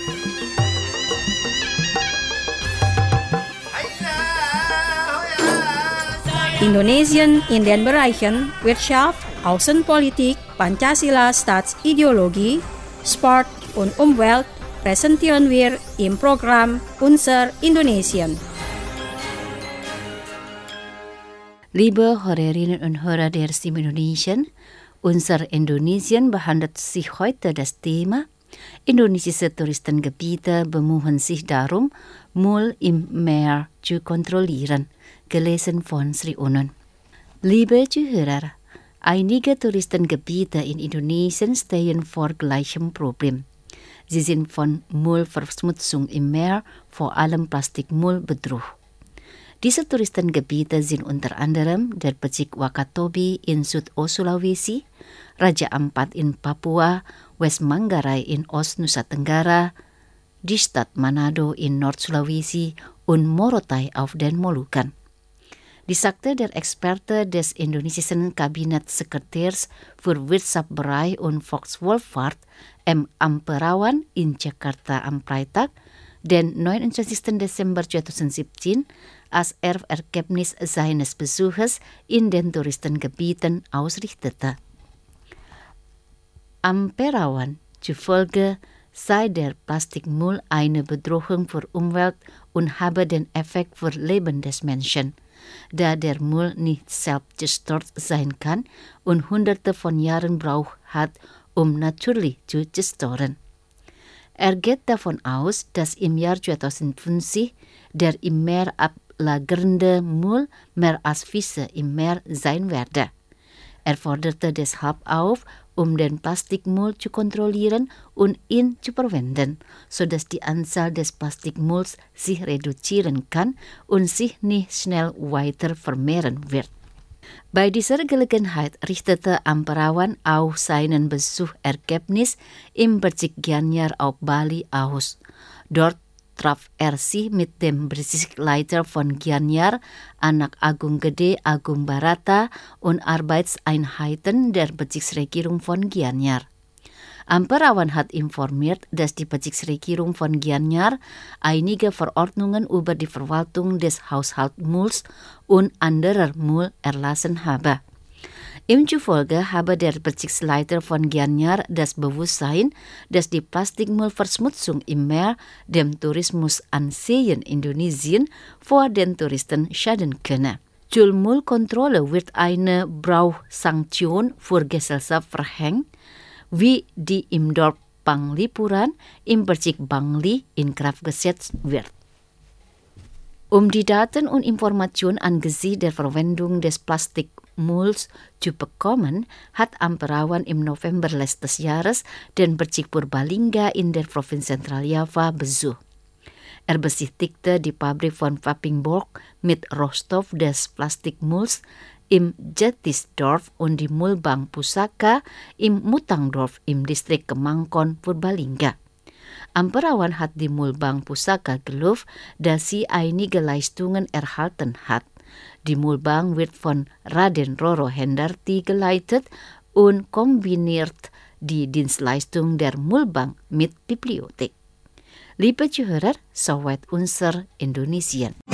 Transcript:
Indonesian in den Bereichen Wirtschaft, Außenpolitik, Pancasila Staatsideologie, Sport und Umwelt präsentieren wir im Programm Unser Indonesien. Liebe Hörerinnen und Hörer der Stimme Indonesien, unser Indonesien behandelt sich heute das Thema Indonesische Touristengebiete bemühen sich darum, Müll im Meer zu kontrollieren. Gelesen von Sri Unun. Liebe Zuhörer, einige Touristengebiete in Indonesien stehen vor gleichem Problem. Sie sind von Müllverschmutzung im Meer, vor allem Plastikmüll, bedroht. Diese Touristengebiete sind unter anderem der Bezirk Wakatobi in Südost-Sulawesi, Raja Ampat in Papua, West Manggarai in Ost-Nusa Tenggara, die Stadt Manado in Nord-Sulawesi und Morotai auf den Molukken. Die sagte der Experte des indonesischen Kabinettssekretärs für Wirtschaftsbereich und Volkswohlfahrt M. Amperawan in Jakarta am Freitag, den 29. Desember 2017, als Ergebnis seines Besuches in den Touristengebieten ausrichtete. Amperawan zufolge sei der Plastikmüll eine Bedrohung für Umwelt und habe den Effekt für Leben des Menschen, da der Müll nicht selbstzerstört sein kann und Hunderte von Jahren braucht hat, um natürlich zu zerstören. Er geht davon aus, dass im Jahr 2050 der im Meer ablagernde Müll mehr als Fische im Meer sein werde. Er forderte deshalb auf, um den Plastikmüll zu kontrollieren und ihn zu verwenden, sodass die Anzahl des Plastikmülls sich reduzieren kann und sich nicht schnell weiter vermehren wird. Bei dieser Gelegenheit richtete Amperawan auch seinen Besuchergebnis im Bezirk Gianyar auf Bali aus. Dort traf er sich mit dem Bezirksleiter von Gianyar, Anak Agung Gede Agung Barata und Arbeitseinheiten der Bezirksregierung von Gianyar. Amperawan hat informiert, dass die Bezirksregierung von Gianyar einige Verordnungen über die Verwaltung des Haushaltsmülls und anderer Müll erlassen habe. Ihm zufolge habe der Bezirksleiter von Gianyar das Bewusstsein, dass die Plastikmüllverschmutzung im Meer dem Tourismusansehen Indonesien vor den Touristen schaden könne. Zur Müllkontrolle wird eine Brauchsanktion für Gesellschaft verhängt, wie die im Dorf Panglipuran im Bezirk Bangli in Kraft gesetzt wird. Um die Daten und Informationen angesichts der Verwendung des Plastikmülls zu bekommen, hat Amperawan im November letztes Jahres den Bezirk Purbalingga in der Provinz Zentraljava besucht. Er besichtigte die Fabrik von Vapingborg mit Rohstoff des Plastikmülls im Jatisdorf und die Müllbank Pusaka im Mutangdorf im Distrik Kemangkon, Purbalingga. Amperawan hat die Müllbank Pusaka gelobt, dass sie einige Leistungen erhalten hat. Die Müllbank wird von Raden Roro Hendarti geleitet und kombiniert die Dienstleistung der Müllbank mit Bibliothek. Liebe Zuhörer, soweit unser Indonesien.